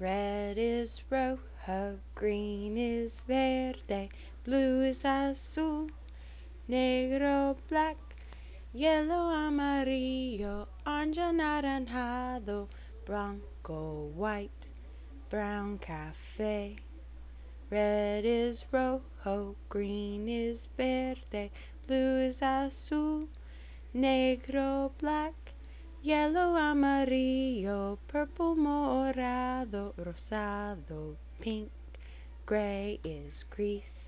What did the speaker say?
Red is rojo, green is verde, blue is azul, negro, black, yellow, amarillo, orange, anaranjado, blanco, white, brown, cafe. Red is rojo, green is verde, blue is azul, negro, black, yellow, amarillo, purple, morado, rosado, pink. Gray is grease,